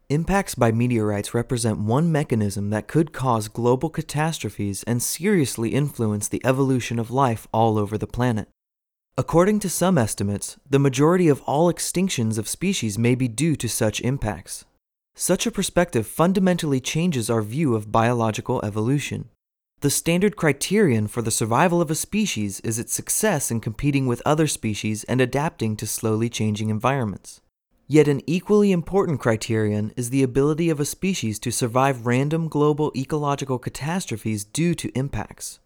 Impacts by meteorites represent one mechanism that could cause global catastrophes and seriously influence the evolution of life all over the planet. According to some estimates, the majority of all extinctions of species may be due to such impacts. Such a perspective fundamentally changes our view of biological evolution. The standard criterion for the survival of a species is its success in competing with other species and adapting to slowly changing environments. Yet an equally important criterion is the ability of a species to survive random global ecological catastrophes due to impacts.